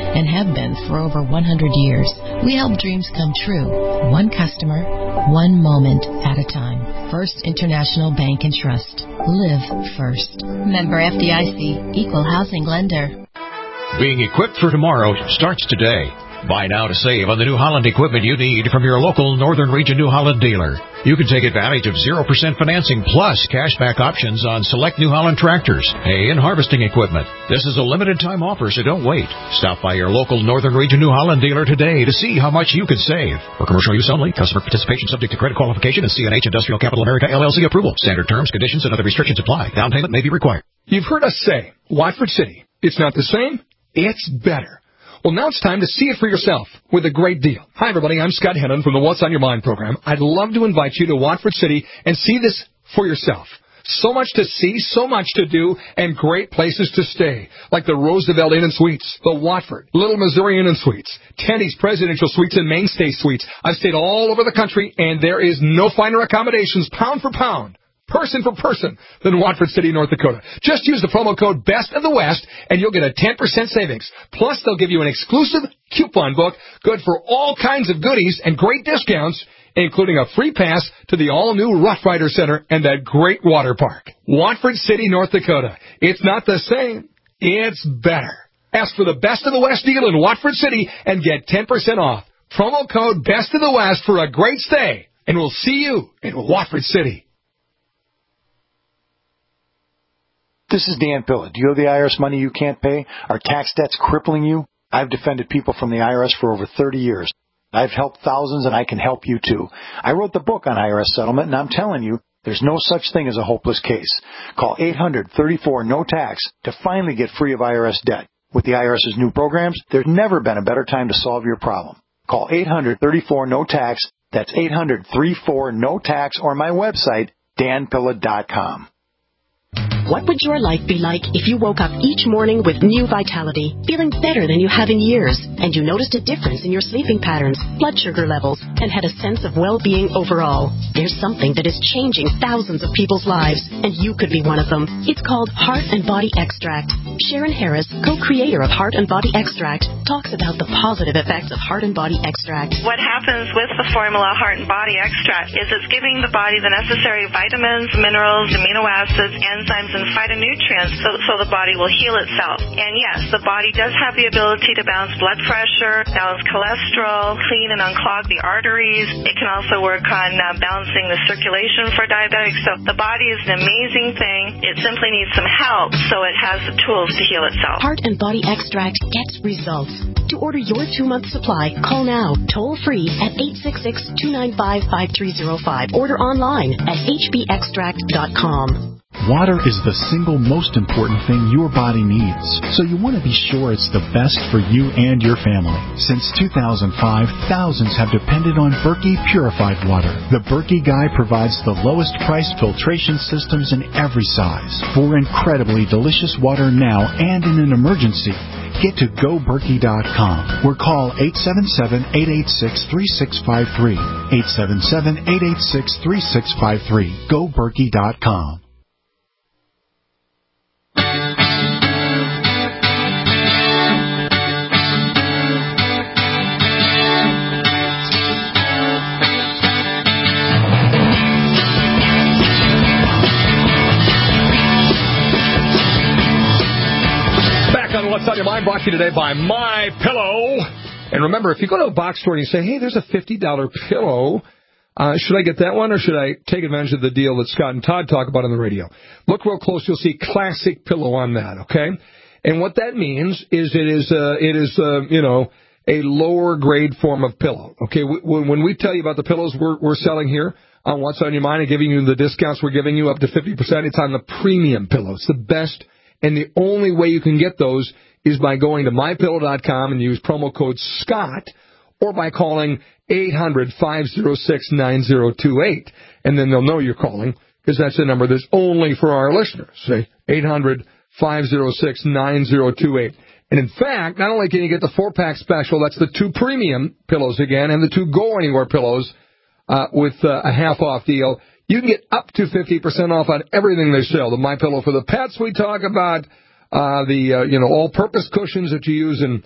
and have been for over one hundred years. We help dreams come true, one customer, one moment at a time. First International Bank and Trust. Live first. Member F D I C, Equal Housing Lender. Being equipped for tomorrow starts today. Buy now to save on the New Holland equipment you need from your local Northern Region New Holland dealer. You can take advantage of zero percent financing plus cashback options on select New Holland tractors, hay, and harvesting equipment. This is a limited time offer, so don't wait. Stop by your local Northern Region New Holland dealer today to see how much you could save. For commercial use only, customer participation subject to credit qualification and C N H Industrial Capital America L L C approval. Standard terms, conditions, and other restrictions apply. Down payment may be required. You've heard us say, Watford City, it's not the same, it's better. Well, now it's time to see it for yourself with a great deal. Hi, everybody. I'm Scott Hennon from the What's on Your Mind program. I'd love to invite you to Watford City and see this for yourself. So much to see, so much to do, and great places to stay, like the Roosevelt Inn and Suites, the Watford, Little Missouri Inn and Suites, Tenny's Presidential Suites, and Mainstay Suites. I've stayed all over the country, and there is no finer accommodations, pound for pound, person for person, than Watford City, North Dakota. Just use the promo code Best of the West, and you'll get a ten percent savings. Plus, they'll give you an exclusive coupon book, good for all kinds of goodies and great discounts, including a free pass to the all-new Rough Rider Center and that great water park. Watford City, North Dakota. It's not the same. It's better. Ask for the Best of the West deal in Watford City and get ten percent off. Promo code Best of the West for a great stay. And we'll see you in Watford City. This is Dan Pilla. Do you owe the I R S money you can't pay? Are tax debts crippling you? I've defended people from the I R S for over thirty years. I've helped thousands, and I can help you, too. I wrote the book on I R S settlement, and I'm telling you, there's no such thing as a hopeless case. Call eight hundred thirty-four no tax to finally get free of I R S debt. With the I R S's new programs, there's never been a better time to solve your problem. Call eight hundred thirty-four no tax. That's eight hundred thirty-four no tax, or my website, dan pilla dot com. What would your life be like if you woke up each morning with new vitality, feeling better than you have in years, and you noticed a difference in your sleeping patterns, blood sugar levels, and had a sense of well-being overall? There's something that is changing thousands of people's lives, and you could be one of them. It's called Heart and Body Extract. Sharon Harris, co-creator of Heart and Body Extract, talks about the positive effects of Heart and Body Extract. What happens with the formula Heart and Body Extract is it's giving the body the necessary vitamins, minerals, amino acids, enzymes, and phytonutrients so, so the body will heal itself. And yes, the body does have the ability to balance blood pressure, balance cholesterol, clean and unclog the arteries. It can also work on uh, balancing the circulation for diabetics. So the body is an amazing thing. It simply needs some help so it has the tools to heal itself. Heart and Body Extract gets results. To order your two-month supply, call now, toll-free at eight six six, two nine five, five three zero five. Order online at h b extract dot com. Water is the single most important thing your body needs, so you want to be sure it's the best for you and your family. Since two thousand five, thousands have depended on Berkey purified water. The Berkey Guy provides the lowest price filtration systems in every size. For incredibly delicious water now and in an emergency, get to go berkey dot com or call eight seven seven, eight eight six, three six five three. eight seven seven, eight eight six, three six five three. go berkey dot com. What's on Your Mind brought to you today by My Pillow. And remember, if you go to a box store and you say, hey, there's a fifty dollar pillow, uh, should I get that one or should I take advantage of the deal that Scott and Todd talk about on the radio? Look real close. You'll see classic pillow on that, okay? And what that means is it is, uh, it is uh, you know, a lower grade form of pillow, okay? When we tell you about the pillows we're, we're selling here on What's on Your Mind and giving you the discounts we're giving you up to fifty percent, it's on the premium pillow. It's the best. And the only way you can get those is by going to my pillow dot com and use promo code SCOTT or by calling eight hundred, five oh six, nine oh two eight. And then they'll know you're calling because that's the number that's only for our listeners. Say eight hundred, five oh six, nine oh two eight. And in fact, not only can you get the four-pack special, that's the two premium pillows again, and the two Go Anywhere pillows uh, with uh, a half-off deal, you can get up to fifty percent off on everything they sell. The My Pillow for the pets we talk about, uh, the, uh, you know, all-purpose cushions that you use in,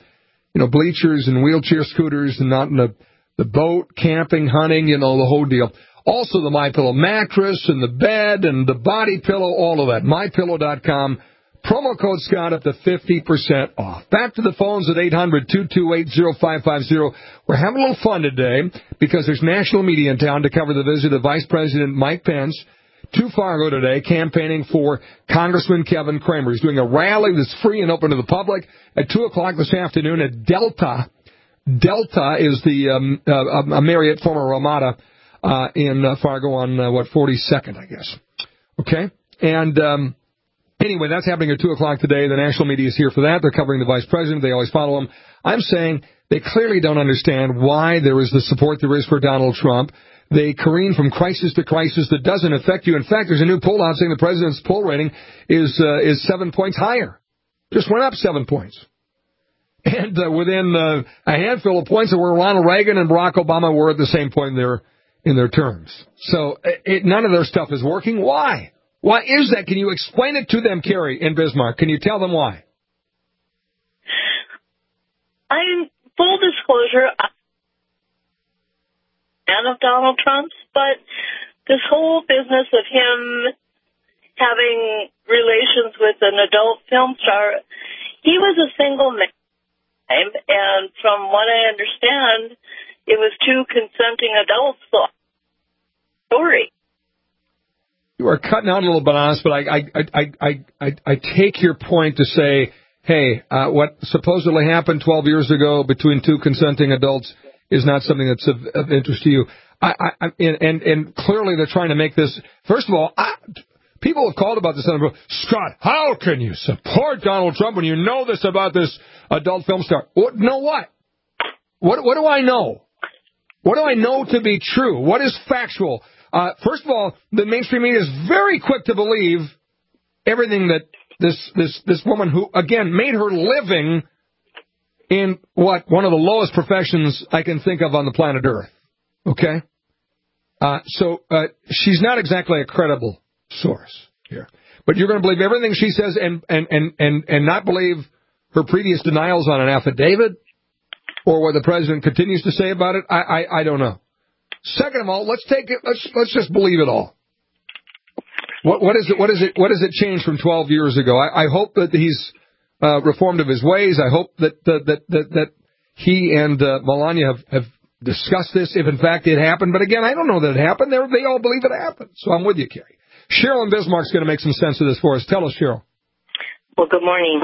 you know, bleachers and wheelchair scooters and not in the, the boat, camping, hunting, you know, the whole deal. Also the MyPillow mattress and the bed and the body pillow, all of that. my pillow dot com. Promo code Scott up to fifty percent off. Back to the phones at eight hundred, two two eight, oh five five oh. We're having a little fun today because there's national media in town to cover the visit of Vice President Mike Pence to Fargo today, campaigning for Congressman Kevin Cramer. He's doing a rally that's free and open to the public at two o'clock this afternoon at Delta. Delta is the um, uh, a Marriott, former Ramada, uh, in uh, Fargo on, uh, what, forty-second, I guess. Okay? And... um Anyway, that's happening at two o'clock today. The national media is here for that. They're covering the vice president. They always follow him. I'm saying they clearly don't understand why there is the support there is for Donald Trump. They careen from crisis to crisis that doesn't affect you. In fact, there's a new poll out saying the president's poll rating is uh, is seven points higher. Just went up seven points. And uh, within uh, a handful of points of where Ronald Reagan and Barack Obama were at the same point in their, in their terms. So it, none of their stuff is working. Why? Why is that? Can you explain it to them, Carrie, in Bismarck? Can you tell them why? I'm, full disclosure, I'm a fan of Donald Trump's, but this whole business of him having relations with an adult film star, he was a single man, and from what I understand, it was two consenting adults. Story. You are cutting out a little bit on us, but I I I I I, I take your point to say, hey, uh, what supposedly happened twelve years ago between two consenting adults is not something that's of, of interest to you. I, I and, and and clearly they're trying to make this. First of all, I, people have called about this. Scott, how can you support Donald Trump when you know this about this adult film star? What, know what? What what do I know? What do I know to be true? What is factual? Uh, first of all, the mainstream media is very quick to believe everything that this, this, this woman who, again, made her living in what, one of the lowest professions I can think of on the planet Earth. Okay? Uh, so, uh, she's not exactly a credible source here. But you're going to believe everything she says and, and, and, and, and not believe her previous denials on an affidavit or what the president continues to say about it? I, I, I don't know. Second of all, let's take it. Let's let's just believe it all. What what is it? What is it? What does it change from twelve years ago? I, I hope that he's uh, reformed of his ways. I hope that uh, that that that he and uh, Melania have, have discussed this, if in fact it happened. But again, I don't know that it happened. They're, they all believe it happened. So I'm with you, Carrie. Cheryl in Bismarck's going to make some sense of this for us. Tell us, Cheryl. Well, good morning.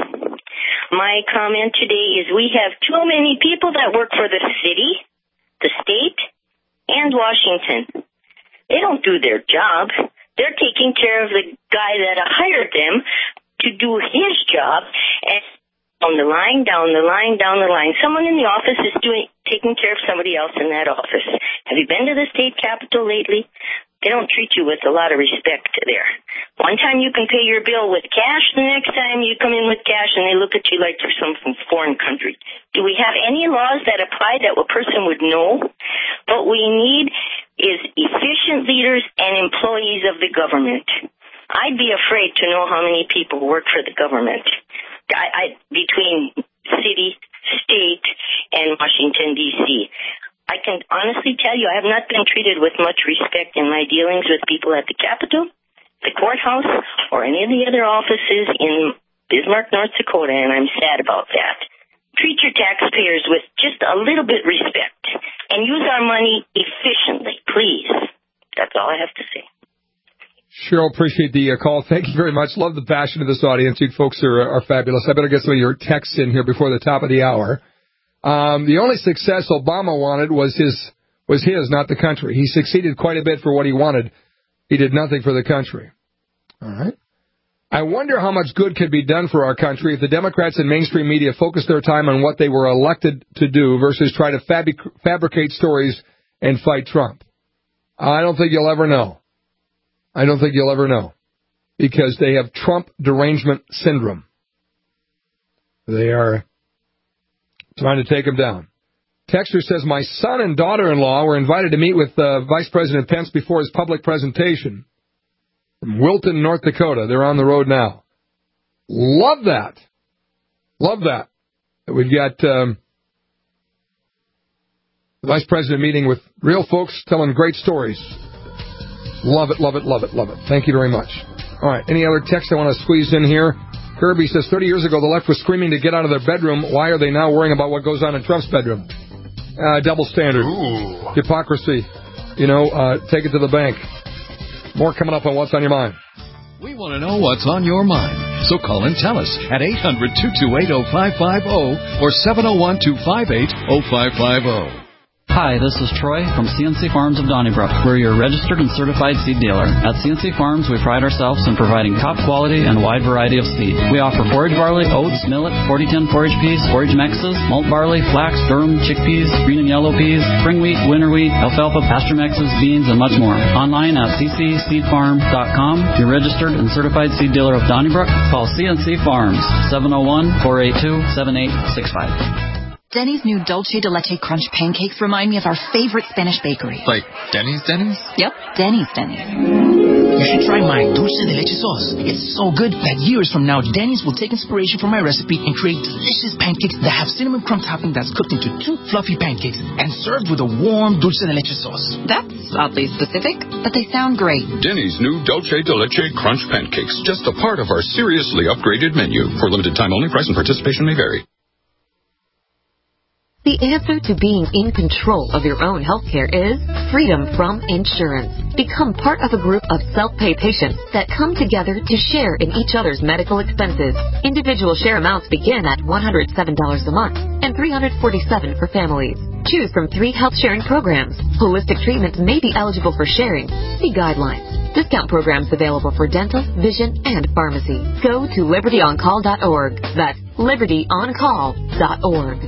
My comment today is we have too many people that work for the city, the state, and Washington. They don't do their job. They're taking care of the guy that hired them to do his job. And down the line, down the line, down the line, someone in the office is doing taking care of somebody else in that office. Have you been to the state capitol lately? They don't treat you with a lot of respect there. One time you can pay your bill with cash, the next time you come in with cash and they look at you like you're some from foreign country. Do we have any laws that apply that a person would know? What we need is efficient leaders and employees of the government. I'd be afraid to know how many people work for the government. I, I between city, state, and Washington, D C I can honestly tell you I have not been treated with much respect in my dealings with people at the Capitol, the courthouse, or any of the other offices in Bismarck, North Dakota, and I'm sad about that. Treat your taxpayers with just a little bit respect and use our money efficiently, please. That's all I have to say. Cheryl, appreciate the uh, call. Thank you very much. Love the passion of this audience. You folks are, are fabulous. I better get some of your texts in here before the top of the hour. Um, the only success Obama wanted was his, was his, not the country. He succeeded quite a bit for what he wanted. He did nothing for the country. All right. I wonder how much good could be done for our country if the Democrats and mainstream media focused their time on what they were elected to do versus try to fabric- fabricate stories and fight Trump. I don't think you'll ever know. I don't think you'll ever know because they have Trump derangement syndrome. They are trying to take him down. Texter says, my son and daughter-in-law were invited to meet with uh, Vice President Pence before his public presentation from Wilton, North Dakota. They're on the road now. Love that. Love that. We've got um, The Vice President meeting with real folks telling great stories. Love it, love it, love it, love it. Thank you very much. All right, any other text I want to squeeze in here? Kirby says, thirty years ago, the left was screaming to get out of their bedroom. Why are they now worrying about what goes on in Trump's bedroom? Uh, double standard. Ooh. Hypocrisy. You know, uh, take it to the bank. More coming up on What's on Your Mind. We want to know what's on your mind. So call and tell us at eight hundred, two two eight, oh five five oh or seven oh one, two five eight, oh five five oh. Hi, this is Troy from C N C Farms of Donnybrook. We're your registered and certified seed dealer. At C N C Farms, we pride ourselves in providing top quality and a wide variety of seed. We offer forage barley, oats, millet, forty ten forage peas, forage mixes, malt barley, flax, durum, chickpeas, green and yellow peas, spring wheat, winter wheat, alfalfa, pasture mixes, beans, and much more. Online at c c seed farm dot com. Your registered and certified seed dealer of Donnybrook. Call C N C Farms, seven oh one, four eight two, seven eight six five. Denny's new Dulce de Leche Crunch pancakes remind me of our favorite Spanish bakery. Like Denny's Denny's? Yep, Denny's Denny's. You should try my Dulce de Leche sauce. It's so good that years from now, Denny's will take inspiration from my recipe and create delicious pancakes that have cinnamon crumb topping that's cooked into two fluffy pancakes and served with a warm Dulce de Leche sauce. That's oddly specific, but they sound great. Denny's new Dulce de Leche Crunch pancakes, just a part of our seriously upgraded menu. For limited time only, price and participation may vary. The answer to being in control of your own healthcare is freedom from insurance. Become part of a group of self-pay patients that come together to share in each other's medical expenses. Individual share amounts begin at one hundred seven dollars a month and three hundred forty-seven dollars for families. Choose from three health sharing programs. Holistic treatments may be eligible for sharing. See guidelines. Discount programs available for dental, vision, and pharmacy. Go to liberty on call dot org. That's liberty on call dot org.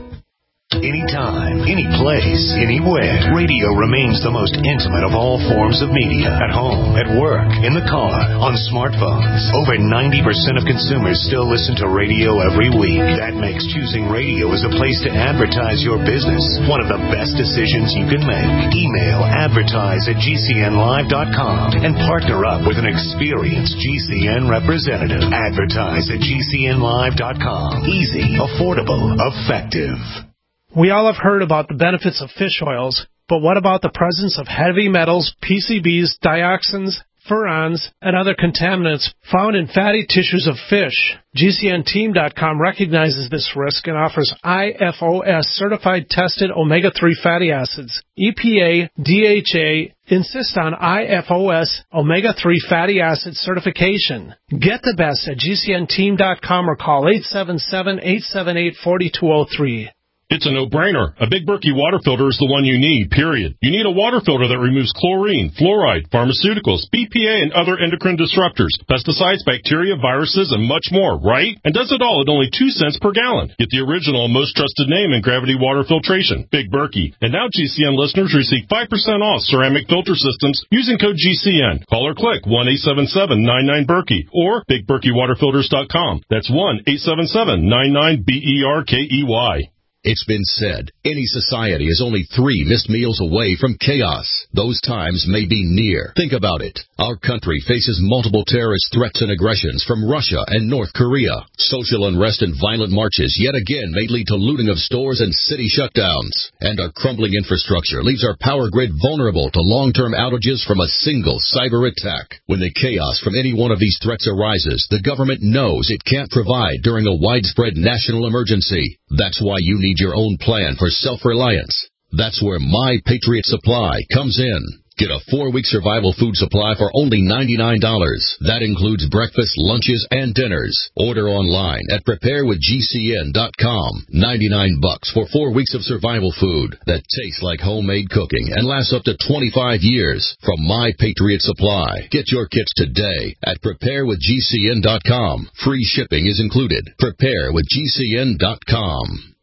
Anytime, any place, anywhere, radio remains the most intimate of all forms of media. At home, at work, in the car, on smartphones. Over ninety percent of consumers still listen to radio every week. That makes choosing radio as a place to advertise your business one of the best decisions you can make. Email advertise at g c n live dot com and partner up with an experienced G C N representative. Advertise at g c n live dot com. Easy, affordable, effective. We all have heard about the benefits of fish oils, but what about the presence of heavy metals, P C Bs, dioxins, furans, and other contaminants found in fatty tissues of fish? G C N team dot com recognizes this risk and offers I F O S certified tested omega three fatty acids. E P A, D H A insist on I F O S omega three fatty acid certification. Get the best at G C N team dot com or call eight seven seven, eight seven eight, four two zero three. It's a no-brainer. A Big Berkey water filter is the one you need, period. You need a water filter that removes chlorine, fluoride, pharmaceuticals, B P A, and other endocrine disruptors, pesticides, bacteria, viruses, and much more, right? And does it all at only two cents per gallon. Get the original and most trusted name in gravity water filtration, Big Berkey. And now G C N listeners receive five percent off ceramic filter systems using code G C N. Call or click one eight seven seven, nine nine, Berkey or big berkey water filters dot com. That's one eight seven seven, nine nine, B E R K E Y. It's been said, any society is only three missed meals away from chaos. Those times may be near. Think about it. Our country faces multiple terrorist threats and aggressions from Russia and North Korea. Social unrest and violent marches yet again may lead to looting of stores and city shutdowns. And our crumbling infrastructure leaves our power grid vulnerable to long-term outages from a single cyber attack. When the chaos from any one of these threats arises, the government knows it can't provide during a widespread national emergency. That's why you need your own plan for self-reliance. That's where My Patriot Supply comes in. Get a four-week survival food supply for only ninety-nine dollars. That includes breakfast, lunches, and dinners. Order online at prepare with G C N dot com. ninety-nine bucks for four weeks of survival food that tastes like homemade cooking and lasts up to twenty-five years from My Patriot Supply. Get your kits today at prepare with G C N dot com. Free shipping is included. prepare with G C N dot com.